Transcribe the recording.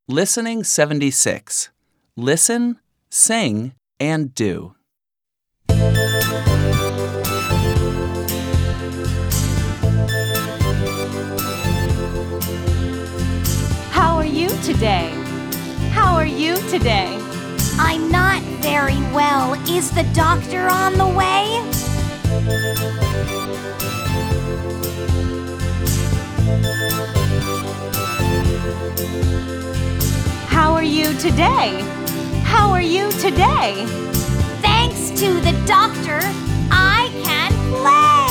Listening 76. Listen, sing, and do. How are you today? How are you today? I'm not very well. Is the doctor on the way? How are you today? How are you today? Thanks to the doctor, I can play!